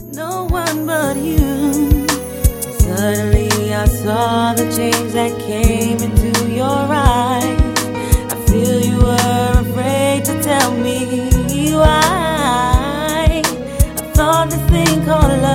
no one but you. Suddenly I saw the change that came into your eyes. I feel you were afraid to tell me why. I thought this thing called love